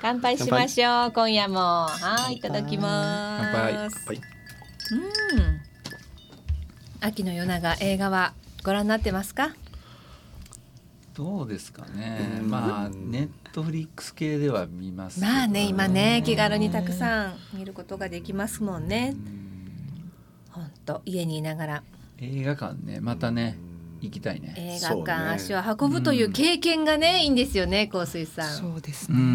乾杯しましょう。今夜もはい、いただきます。 乾杯。 秋の夜長、映画はご覧になってますか？ どうですかね。まあネットフリックス系では見ますけど、 まあね、今ね気軽にたくさん見ることができますもんね。本当家にいながら映画館ね、またね行きたいね。 映画館足を運ぶという経験がね、いいんですよね、香水さん。 そうですね。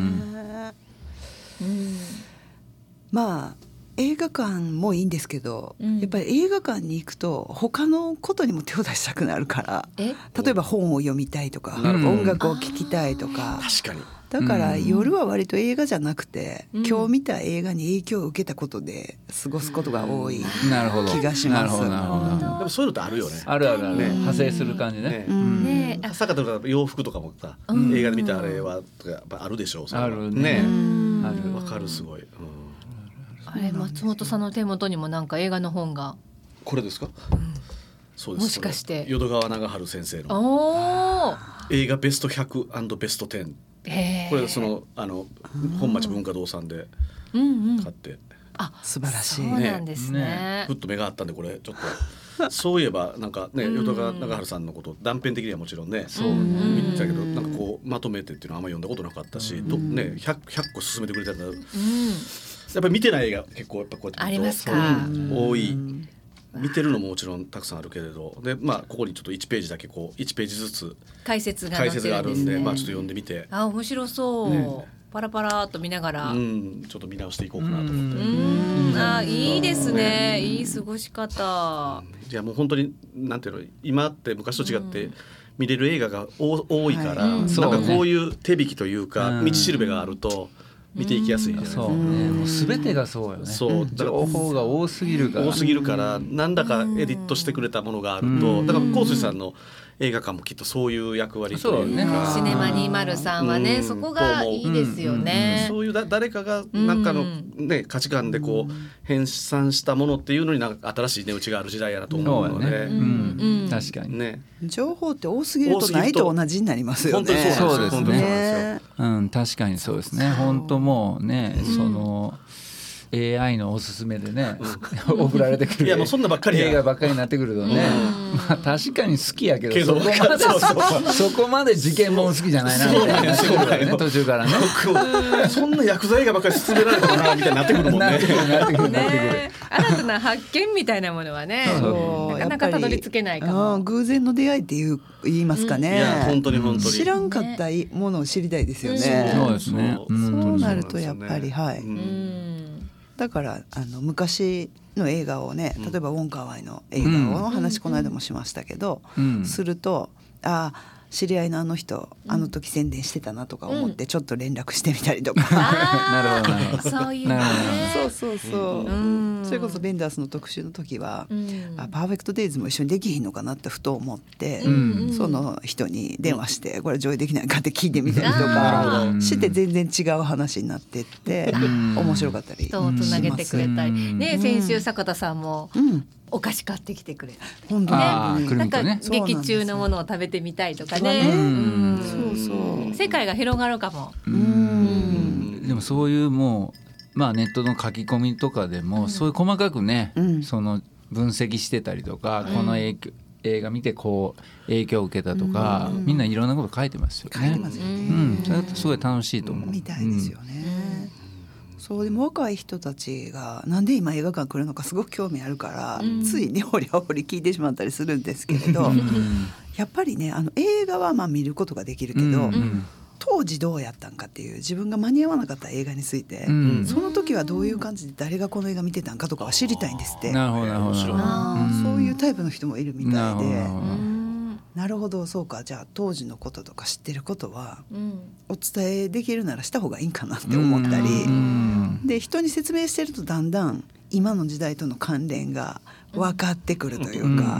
まあ映画館もいいんですけど、やっぱり映画館に行くと他のことにも手を出したくなるから、例えば本を読みたいとか、音楽を聴きたいとか。 確かに。 だから夜は割と映画じゃなくて、今日見た映画に影響を受けたことで過ごすことが多い気がします。 でもそういうのってあるよね。 あるあるある、派生する感じね。 坂田とか洋服とかもさ、映画で見たあれはやっぱあるでしょう。 あるね。 ある。わかる、すごい。 あれ、松本さんの手元にもなんか映画の本が。 これですか？そうです。 もしかして淀川長春先生の映画ベスト100&ベスト10。これ本町文化堂さんで買って、 素晴らしい。 そうなんですね。 ふっと目があったんで、これちょっとそういえばなんかね、淀川長春さんのこと断片的にはもちろんね見てたけど、なんかこうまとめてっていうのはあんま読んだことなかったし、ね、100個勧めてくれたんだ。やっぱり見てない映画結構やっぱこうやってありますか？ 多い。見てるのももちろんたくさんあるけれど、でまあここにちょっと1ページだけこう1ページずつ解説があるんで、 まあちょっと読んでみて、 面白そう。パラパラっと見ながら、 ちょっと見直していこうかなと思って。 いいですね。いい過ごし方。 いやもう本当になんていうの、今って昔と違って見れる映画が多いから、なんかこういう手引きというか道しるべがあると見ていきやすいじゃないですか。 もう全てがそうよね。情報が多すぎるからなんだかエディットしてくれたものがあると、だから香水さんの映画館もきっとそういう役割というか、 シネマ203はね、そこがいいですよね。 そういう誰かが何かの、ね、価値観でこう編纂したものっていうのになんか新しい値打ちがある時代やなと思うので、 確かにね、 情報って多すぎるとないと同じになりますよね。 本当にそうですね。確かにそうですね。本当もうね、そのAI のおすすめでね、送られてくるいやもうそんなばっかり映画ばっかりになってくるとね、まあ確かに好きやけど、そこまで事件も好きじゃないなみたいなね、途中からねそんな薬剤映画ばっかり勧められたかなみたいになってくるもんね。 なってくる新たな発見みたいなものはね、なかなかたどり着けないかも。 偶然の出会いって言いますかね。 いや本当に知らんかったものを知りたいですよね。 そうですね。 そうなるとやっぱりだから昔の映画をね、例えばウォンカーワイの映画の話この間もしましたけど、すると知り合いのあの人あの時宣伝してたなとか思ってちょっと連絡してみたりとか、 なるほどそういうね、 そうそれこそベンダースの特集の時はパーフェクトデイズも一緒にできひんのかなってふと思って、その人に電話してこれ上映できないかって聞いてみたりとかして全然違う話になってって面白かったりします。 人をつなげてくれたりね。先週坂田さんもお菓子買ってきてくれた。 本当ね、なんか劇中のものを食べてみたいとかね。世界が広がるかも。 でもそういうもうまあネットの書き込みとかでもそういう細かくね、その分析してたりとか、この映画見てこう影響を受けたとか、みんないろんなこと書いてますよね。 書いてますよね。 それってすごい楽しいと思う。 みたいですよね。そうでも若い人たちがなんで今映画館来るのかすごく興味あるから、つい根掘り葉掘り聞いてしまったりするんですけれど、やっぱりね映画はまあ見ることができるけど、当時どうやったんかっていう自分が間に合わなかった映画について、その時はどういう感じで誰がこの映画見てたんかとかは知りたいんですって。 なるほどなるほど。 そういうタイプの人もいるみたいで、なるほどそうか、じゃあ当時のこととか知ってることはお伝えできるならした方がいいんかなって思ったり、で人に説明してるとだんだん今の時代との関連が分かってくるというか、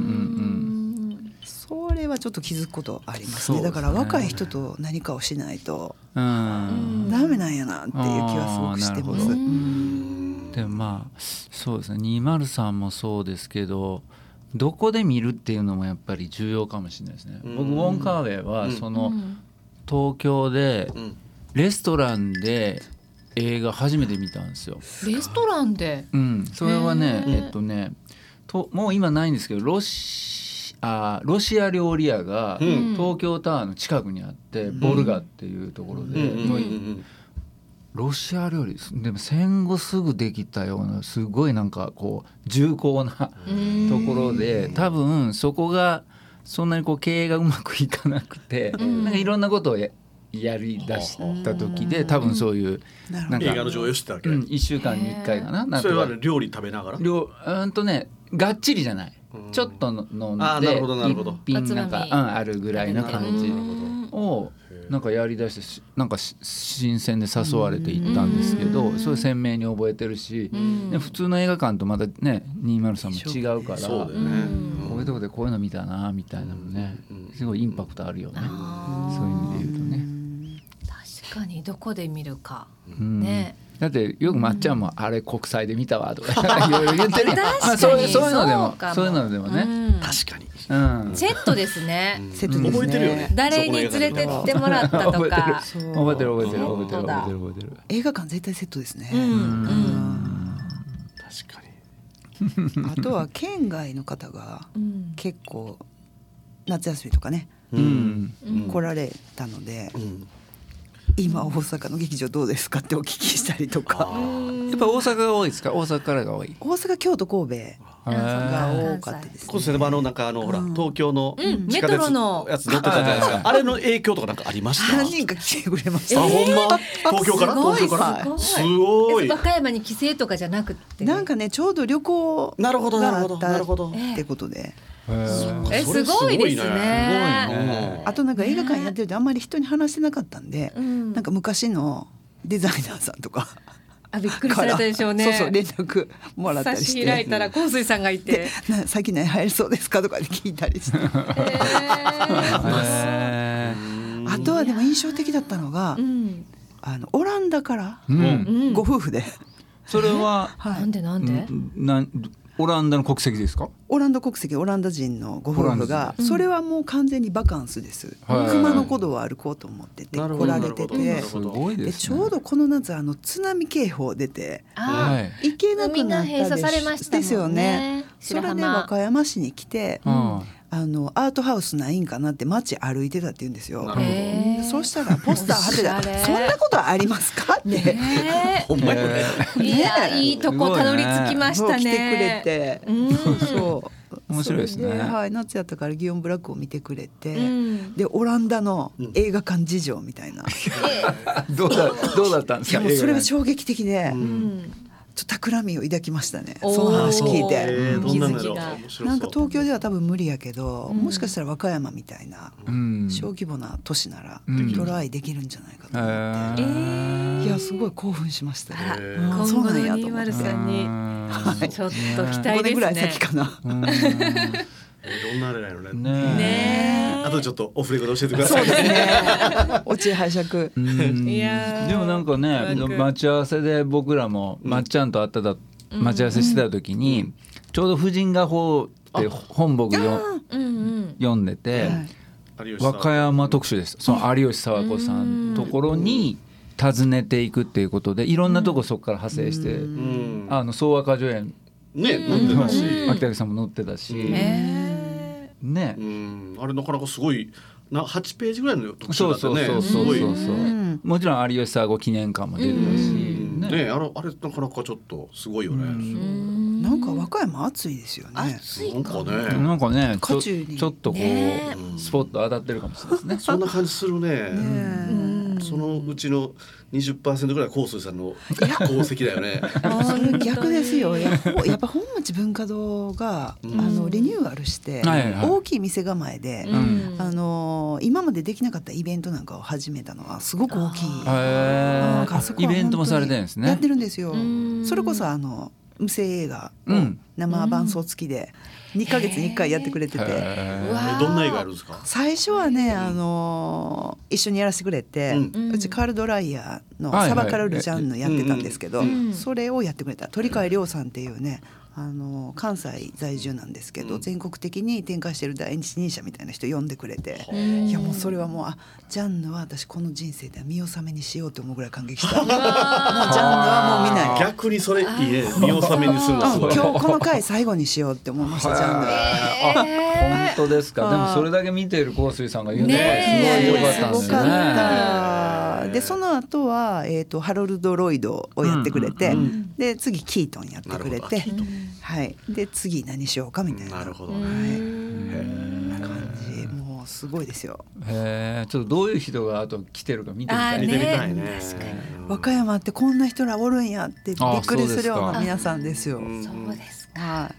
それはちょっと気づくことありますね。だから若い人と何かをしないとダメなんやなっていう気はすごくしてます。 でもまあそうですね、203もそうですけどどこで見るっていうのもやっぱり重要かもしれないですね。僕ウォンカーウェイはその東京でレストランで映画初めて見たんですよ。 レストランで、 それはねもう今ないんですけどロシア料理屋が東京タワーの近くにあって、ボルガっていうところで、ロシア料理でも戦後すぐできたようなすごいなんかこう重厚なところで、多分そこがそんなにこう経営がうまくいかなくて、なんかいろんなことをやりだした時で、多分そういうなんか映画の上映してたわけ、 1週間に1回かな。 それは料理食べながらがっちりじゃない、ちょっと飲んで一品なんかあるぐらいな感じをなんかやりだして、なんか新鮮で誘われていったんですけど、それ鮮明に覚えてるし、普通の映画館とまたね203も違うから、こういうとこでこういうの見たなみたいなのね、すごいインパクトあるよね、そういう意味で言うとね。 確かにどこで見るか、ね。 だってよくまっちゃんもあれ国際で見たわとかいろいろ言ってるやん。そういうのでもね、 確かに、 セットですね。 セットですね。 覚えてるよね。 誰に連れてってもらったとか覚えてる映画館絶対セットですね。 確かに。 あとは県外の方が結構夏休みとかね、来られたので、今大阪の劇場どうですかってお聞きしたりとか。 やっぱ大阪が多いですか？大阪からが多い？ 大阪、京都、神戸が多かったですね。 このなんかほら東京のメトロのやつ乗ってたじゃないですか。あれの影響とかなんかありました？ 何人か来てくれました。 ほんま？東京からすごい。 和歌山に帰省とかじゃなくて、 なんかねちょうど旅行があったってことで。 すごいですね。 あとなんか映画館やってるとあんまり人に話してなかったんで、なんか昔のデザイナーさんとかびっくりされたでしょうね。 そう連絡もらったりして、 差し開いたら香水さんがいて、 最近何入りそうですかとかで聞いたりして、あとはでも印象的だったのが、オランダからご夫婦で、 それはなんでオランダの国籍ですか？ オランダ国籍、オランダ人のご夫婦が、それはもう完全にバカンスです。熊野古道を歩こうと思ってて来られてて、 すごいですね。 ちょうどこの夏津波警報出て行けなくなったですよね。それで和歌山市に来て、アートハウスないんかなって街歩いてたって言うんですよ。そうしたらポスター貼ってた。そんなことありますかって。 ほんまにいやいいとこたどり着きましたね。 来てくれて、そう面白いですね。 夏やったからギオンブラックを見てくれて、でオランダの映画館事情みたいな。 どうだったんですか？ それは衝撃的で。ちょっと企みを抱きましたね。その話聞いて、なんか東京では多分無理やけど、もしかしたら和歌山みたいな小規模な都市ならトライできるんじゃないかと思って、いやすごい興奮しましたね。 今後の203にちょっと期待ですね。 5年ぐらい先かな。 どんなあれなのね。あとちょっとオフレコで教えてください。 そうですね。落ち拝借。 でもなんかね、待ち合わせで僕らもまっちゃんと会った待ち合わせしてた時に、ちょうど婦人画報って本僕読んでて、和歌山特集です。その有吉佐和子さんのところに訪ねていくっていうことで、いろんなとこそこから派生して、総和歌助演ね乗ってたし、 秋竹さんも乗ってたし。ね、 あれなかなかすごい8ページぐらいの特集だったね。 もちろん有吉佐和子記念館も出てたし、 ね、あれなかなかちょっとすごいよね。 なんか和歌山暑いですよね。 なんかねちょっとこうスポット当たってるかもしれないですね。 そんな感じするね。そのうちの 20% ぐらい香水さんの功績だよね。 逆ですよ。やっぱ本町文化堂がリニューアルして大きい店構えで、今までできなかったイベントなんかを始めたのはすごく大きい。 イベントもされてるんですね。 やってるんですよ。それこそ無声映画を生伴奏付きで2ヶ月に1回やってくれてて、 どんな映画あるんですか？ 最初はね、一緒にやらせてくれて、うちカール・ドライヤーのサバカル・ルジャンヌやってたんですけど、それをやってくれた鳥飼亮さんっていうね、 関西在住なんですけど、全国的に展開してる第一人者みたいな人呼んでくれて、いやもうそれはもうジャンヌは私この人生では見納めにしようと思うぐらい感激したもうジャンヌはもう見ない。 逆にそれいいね、見納めにするのすごい。 今日この回最後にしようって思いましたジャンヌは。 本当ですか。でもそれだけ見ている香水さんが言うのがすごい良かったんですよね。 でその後は、ハロルド・ロイドをやってくれて、で次キートンやってくれて、はい、で次何しようかみたいな。 なるほど、 はい、感じもうすごいですよ。 へえ、ちょっとどういう人があと来てるか見てみたい。 見てみたいね。 和歌山ってこんな人らおるんやってびっくりするような皆さんですよ。 そうですか。 はい。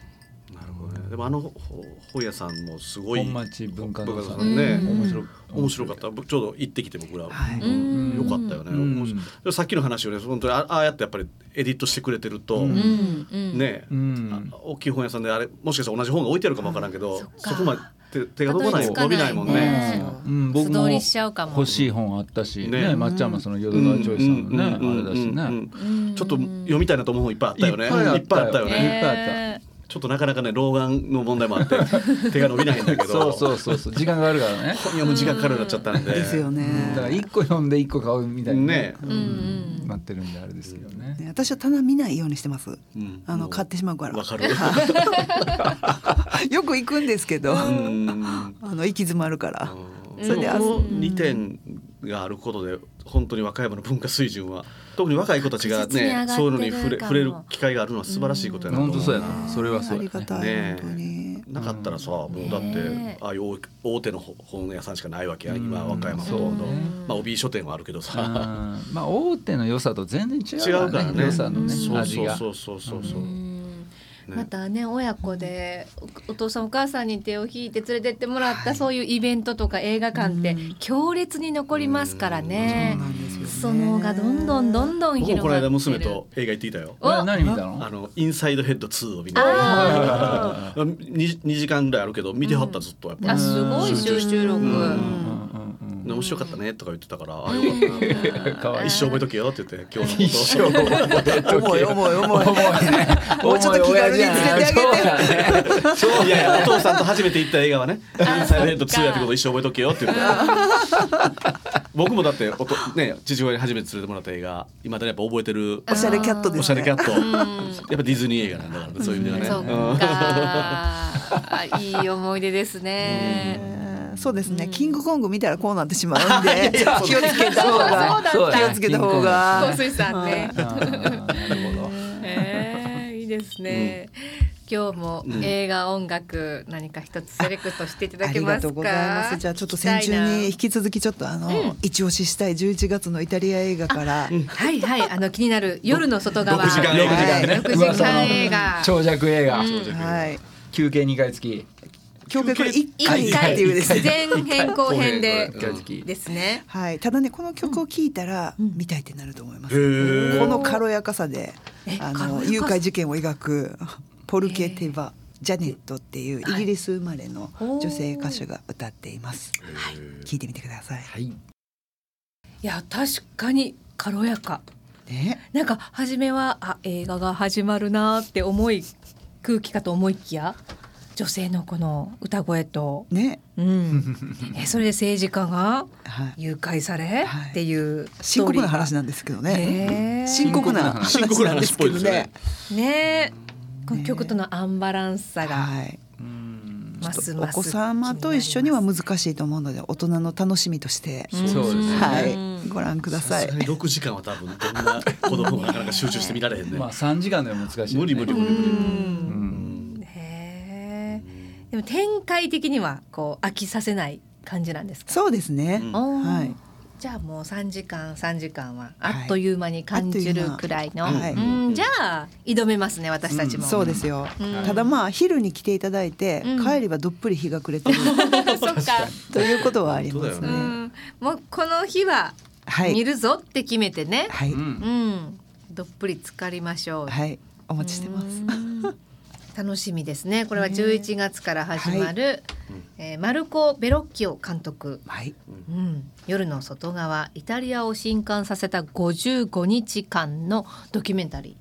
なるほどね。でも本屋さんもすごい本町文化堂さんね、 面白かった。ちょうど行ってきて僕ら、 はい、 よかったよね。さっきの話をね、本当にああやってやっぱりエディットしてくれてると、ね、大きい本屋さんであれもしかしたら同じ本が置いてあるかもわからんけど、そこまで手が届かない、伸びないもんね。 僕も欲しい本あったしね、まっちゃんもその淀川チョイさんのねあれだしね、 ちょっと読みたいなと思う本いっぱいあったよね。いっぱいあったよね。ちょっとなかなかね老眼の問題もあって手が伸びないんだけどそう時間があるからね、 本読む時間かかるようになっちゃったんでですよね。 だから1個読んで1個買うみたいにねなってるんであれですけどね。 私は棚見ないようにしてます。買ってしまうから。 わかるよく行くんですけど行き詰まるから。 それで2点があることで本当に和歌山の文化水準は特に若い子たちがねそういうのに触れる機会があるのは素晴らしいことやなと思う。 本当そうやな。それはそうありがたい、ね、本当になかったらさ、もうだってああいう大手の本屋さんしかないわけや今和歌山ほとんど、まあ帯書店はあるけどさ、 まあ大手の良さと全然違うからね、良さのね味が。 そうまたね親子でお父さんお母さんに手を引いて連れてってもらったそういうイベントとか映画館って強烈に残りますからね。そのがどんどん広がってる。 僕この間娘と映画行ってきたよ。 何見たの？ インサイドヘッド2を見に2時間ぐらいあるけど見てはったずっとやっぱり。 すごい集中力。 面白かったねとか言ってたからよかったな。一生覚えとけよって言って今日の一生覚えとけよ。重いもうちょっと気軽に連れてあげて。 いやお父さんと初めて行った映画はねインサイドヘッド2やってこと一生覚えとけよって言って僕もだって父親に初めて連れてもらった映画今だにやっぱ覚えてる。 おしゃれキャットですね。 おしゃれキャットやっぱディズニー映画なんだからそういう意味ではね。 そっかいい思い出ですね。 そうですね、キングコング見たらこうなってしまうんで気をつけた方が気をつけた方が。 香水さんね。いいですね。今日も映画音楽何か一つセレクトしていただけますか？ ありがとうございます。じゃあちょっと先中に引き続きちょっと一押ししたい11月のイタリア映画からはい気になる夜の外側 6時間映画長尺映画、休憩2回付き今日これ1回っていうですね前編後編でですね。 はい。ただねこの曲を聴いたら見たいってなると思います。この軽やかさで誘拐事件を描くポルケ・テバ・ジャネットっていうイギリス生まれの女性歌手が歌っています。聴いてみてください。 いや確かに軽やか。なんか初めは映画が始まるなって空気かと思いきや。女性のこの歌声と、それで政治家が誘拐されっていう深刻な話なんですけどね。深刻な話なんですけどね。 この曲とのアンバランスさがますますお子様と一緒には難しいと思うので大人の楽しみとしてご覧ください。 6時間は多分どんな子供もなかなか集中して見られへんね。 3時間では難しい。 無理。 でも展開的にはこう飽きさせない感じなんですか？ そうですね。 じゃあもう3時間はあっという間に感じるくらいの、じゃあ挑めますね私たちも。 そうですよ。ただ昼に来ていただいて帰りはどっぷり日が暮れてるということはありますね。 もうこの日は見るぞって決めてね、どっぷり浸かりましょう。 お待ちしてます。 楽しみですね。これは11月から始まる、マルコ・ベロッキオ監督、夜の外側イタリアを震撼させた55日間のドキュメンタリー。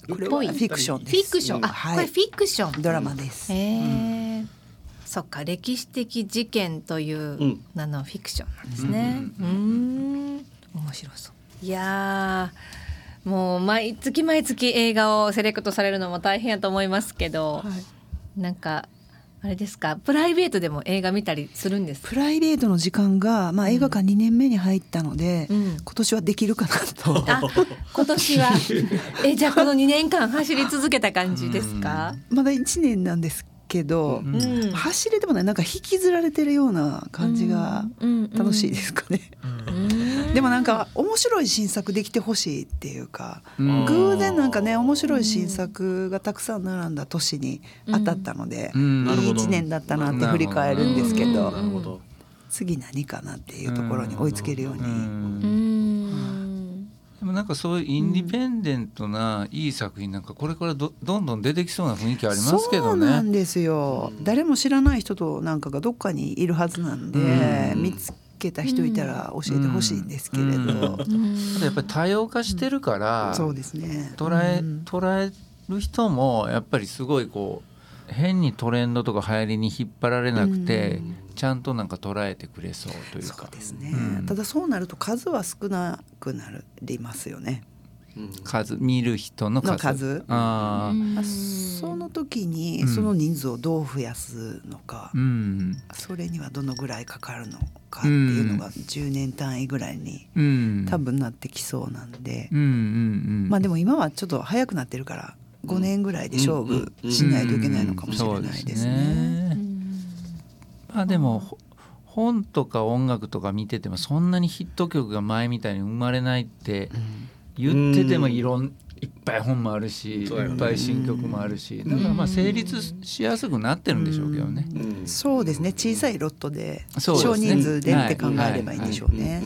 これはフィクションです。 フィクション、これフィクション、 ドラマです。 そっか、歴史的事件という名のフィクションなんですね。面白そう。いやもう毎月毎月映画をセレクトされるのも大変やと思いますけど、なんかあれですか、プライベートでも映画見たりするんですか？ プライベートの時間が、映画館2年目に入ったので、今年はできるかなと。 今年はじゃあこの2年間走り続けた感じですか？ まだ1年なんですけど、走れてもない、なんか引きずられてるような感じが楽しいですかね。でもなんか面白い新作できてほしいっていうか、偶然なんかね面白い新作がたくさん並んだ年に当たったので、いい1年だったなって振り返るんですけど、次何かなっていうところに追いつけるように。 でもなんかそういうインディペンデントないい作品なんかこれからどんどん出てきそうな雰囲気ありますけどね。 そうなんですよ。誰も知らない人となんかがどっかにいるはずなんで、見つけた人いたら教えてほしいんですけれど、 やっぱり多様化してるから、 そうですね、 捉える人もやっぱりすごいこう変にトレンドとか流行りに引っ張られなくて、ちゃんとなんか捉えてくれそうというか。 そうですね、ただそうなると数は少なくなりますよね。 見る人の数。 その時にその人数をどう増やすのか、それにはどのぐらいかかるのかっていうのが10年単位ぐらいに多分なってきそうなんで、でも今はちょっと早くなってるから5年ぐらいで勝負しないといけないのかもしれないですね。 でも本とか音楽とか見ててもそんなにヒット曲が前みたいに生まれないって言っててもいっぱい本もあるし、いっぱい新曲もあるし、だから成立しやすくなってるんでしょうけどね。 そうですね、小さいロットで少人数でって考えればいいんでしょうね。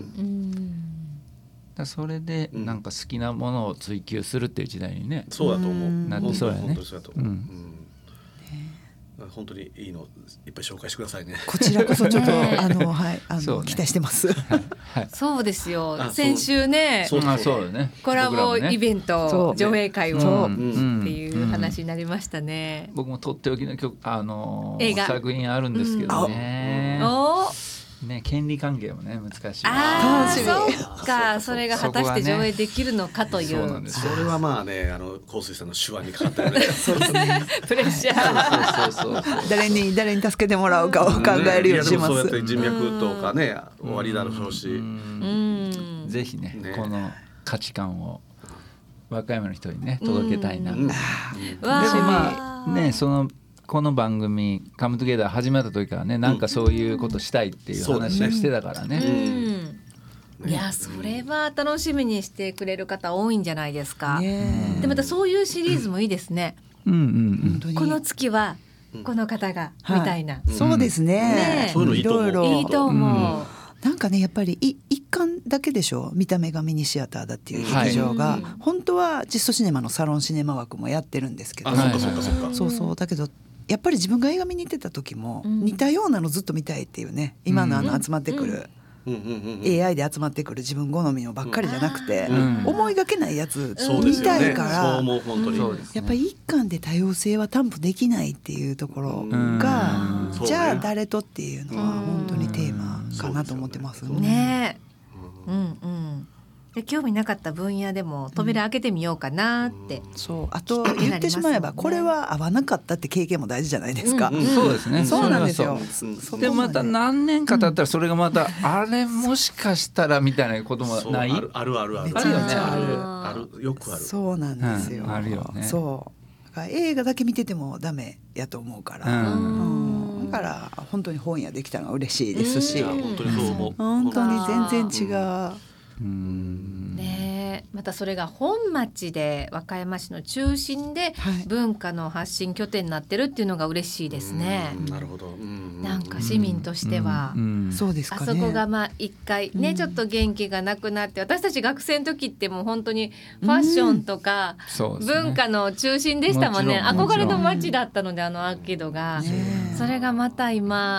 それでなんか好きなものを追求するっていう時代にね、 そうだと思う。 なってそうやね。 本当にいいのいっぱい紹介してくださいね。 こちらこそちょっと期待してます。 そうですよ。先週ね、コラボイベント上映会をっていう話になりましたね。 僕もとっておきの曲映画作品あるんですけどね。権利関係もね難しい。 そうか、それが果たして上映できるのかという。 それはまあね、香水さんの手腕にかかってるね。 プレッシャー。 誰に助けてもらうかを考えるようにします。 そうやって人脈とかね終わりだろうし、 ぜひねこの価値観を和歌山の人にね届けたいな。でもこの番組カムトゥゲダー始まった時からね、なんかそういうことしたいっていう話をしてたからね。 いや、それは楽しみにしてくれる方多いんじゃないですか。でまたそういうシリーズもいいですね。この月はこの方がみたいな。 そうですね。 いろいろいいと思う。 なんかね、やっぱり一巻だけでしょ、見た目がミニシアターだっていう劇場が、本当はジストシネマのサロンシネマ枠もやってるんですけど、そうだけどやっぱり自分が映画見に行ってた時も似たようなのずっと見たいっていうね、今の集まってくるAI で集まってくる自分好みのばっかりじゃなくて、思いがけないやつ見たいから、やっぱり一巻で多様性は担保できないっていうところが、じゃあ誰とっていうのは本当にテーマかなと思ってますね。 で興味なかった分野でも扉開けてみようかなって、 あと言ってしまえばこれは合わなかったって経験も大事じゃないですか。 そうですね。 そうなんですよ。 でまた何年か経ったらそれがまたあれもしかしたらみたいなこともない。 あるよね。ある、よくある。 そうなんですよ。 あるよね。 そうだから映画だけ見ててもダメやと思うから、だから本当に本屋できたのは嬉しいですし、 本当にそう思う。 本当に全然違う。 またそれが本町で和歌山市の中心で文化の発信拠点になってるっていうのが嬉しいですね。 なるほど。 なんか市民としては、 そうですかね。 あそこが一回ね、ちょっと元気がなくなって、私たち学生の時ってもう本当にファッションとか文化の中心でしたもんね。憧れの街だったので、アーケードがそれがまた今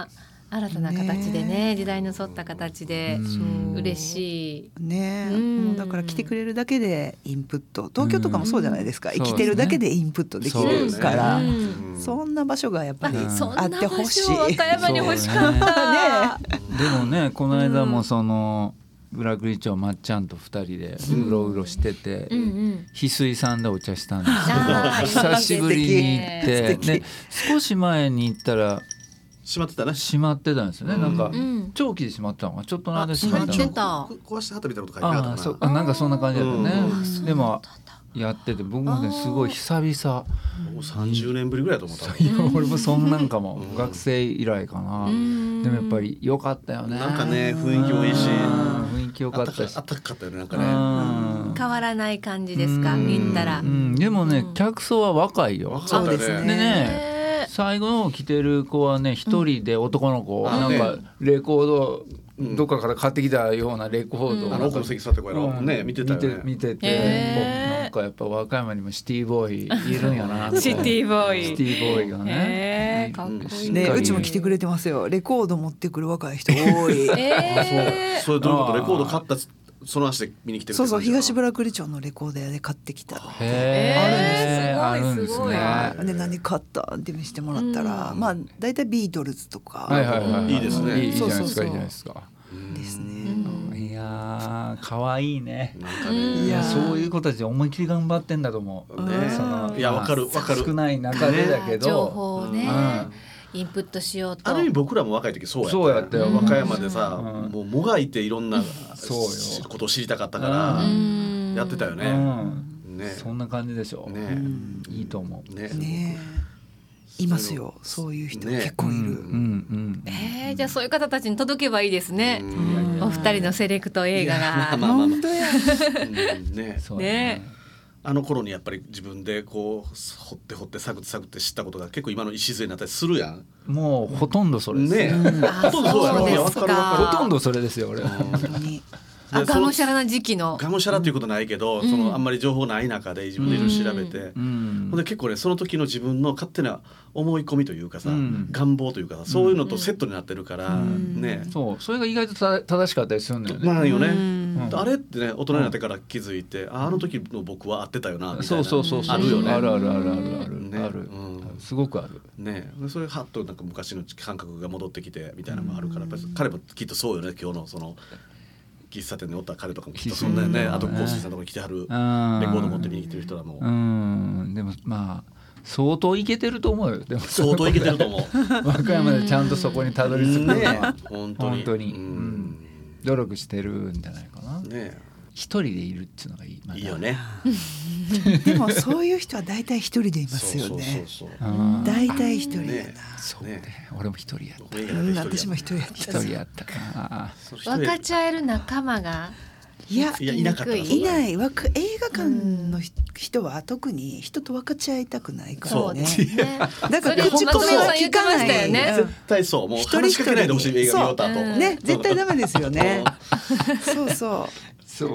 新たな形でね、時代の沿った形で嬉しいね。もうだから来てくれるだけでインプット、東京とかもそうじゃないですか、生きてるだけでインプットできるから、そんな場所がやっぱりあってほしい。 そんな場所和歌山に欲しかったね。でもね、この間もその裏栗町まっちゃんと2人でうろうろしてて、翡翠さんでお茶したんですけど、久しぶりに行って、で少し前に行ったら閉まってたね。 閉まってたんですよね。なんか長期で閉まってたのか、ちょっとの間閉まってた。 壊してはったみたいなこと書いてあったかな。 なんかそんな感じだったね。でもやってて、僕もねすごい久々。 もう30年ぶりぐらいだと思った。 いや俺もそんなんかも、学生以来かな。でもやっぱり良かったよね。 なんかね、雰囲気もいいし、 雰囲気良かったし、 あったかったよね、なんかね。 変わらない感じですか、見たら。 でもね、客層は若いよ。 そうですね。 でね、最後の着てる子はね、一人で男の子、なんかレコードどっかから買ってきたようなレコードを奥の席座ってこうね、見てたよね。 見てて、なんかやっぱ和歌山にもシティボーイいるんやな。 シティボーイ。 シティボーイがね。 かっこいいね。うちも来てくれてますよ。レコード持ってくる若い人多い。 そういうどういうこと？レコード買ったその足で見に来てる。 そう東村栗町のレコード屋で買ってきた。 あるんですね。 で何買ったって見せてもらったら、まあだいたいビートルズとか。 いいですね。 いいじゃないですか、いいじゃないですか。 ですね。 いや可愛いね。 なんかね、 いやそういう子たち思い切り頑張ってんだと思う。 いやわかる。 少ない中でだけど情報をねインプットしようと。 ある意味僕らも若い時そうやったよ。和歌山でさ、もうもがいていろんなことを知りたかったからやってたよね。 そんな感じでしょ。いいと思う。 ね。いますよ、そういう人結構いる。 じゃあそういう方たちに届けばいいですね。お二人のセレクト映画が。 本当や。 ね。 あの頃にやっぱり自分でこう掘って探って知ったことが結構今の礎になったりするやん。 もうほとんどそれですね。ほとんどそうやろ。 ほとんどそれですよ俺。 がむしゃらな時期のがむしゃらっていうことないけど、そのあんまり情報ない中で自分でいろいろ調べて、ほんで結構ねその時の自分の勝手な思い込みというかさ、願望というかさ、そういうのとセットになってるからね。 それが意外と正しかったりするんだよね。 まあよね。あれってね大人になってから気づいて、あの時の僕は合ってたよなみたいな。 そうあるよね。 ある。すごくある。 ね、それはっとなんか昔の感覚が戻ってきてみたいなのもあるから、やっぱり彼もきっとそうよね。今日のその喫茶店におった彼とかもきっとそんなね。あとコースさんのとこに来てはるレコード持って見に来てる人らも。 でもまあ相当イケてると思うよ。でも相当イケてると思う。 和歌山でちゃんとそこにたどり着くのは本当に努力してるんじゃないかな。一人でいるっていうのがいい。 いいよね。 でもそういう人は大体一人でいますよね。大体一人やな。 そうね。俺も一人やった。 私も一人やった。 一人やったか。 分かち合える仲間がいなかった。いない。映画館の人は特に人と分かち合いたくないからね。だから口コミは聞かない。 絶対そう。もう話しかけないでほしい映画見ようと後。 ね、絶対ダメですよね。そう。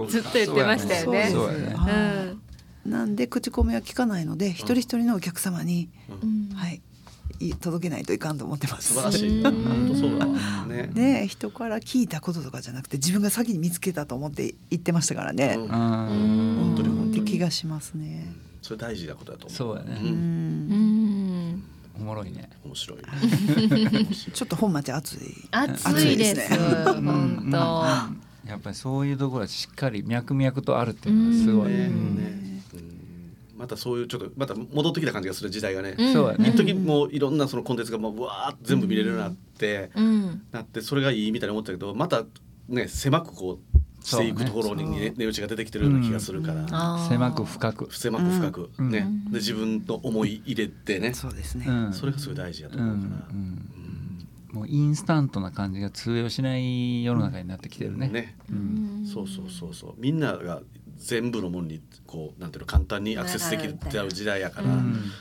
ずっと言ってましたよね。 なんで口コミは聞かないので、一人一人のお客様に届けないといかんと思ってます。 素晴らしい。本当そうだわね。人から聞いたこととかじゃなくて、自分が先に見つけたと思って言ってましたからね。本当に気がしますね。 それ大事なことだと思う。 そうやね。おもろいね。 面白い。 ちょっと本町暑いです。本当。 やっぱりそういうところはしっかり脈々とあるっていうのはすごい。 またそういうちょっとまた戻ってきた感じがする時代がね。 そうやね。 一時もういろんなそのコンテンツがもうわーっと全部見れるようになってそれがいいみたいに思ったけど、またね狭くこうしていくところに値打ちが出てきてるような気がするから。 狭く深くね。で自分の思い入れてね。 そうですね。 それがすごい大事だと思うから。 もうインスタントな感じが通用しない世の中になってきてるね。 そうみんなが全部のものにこうなんていうの簡単にアクセスできる時代やから、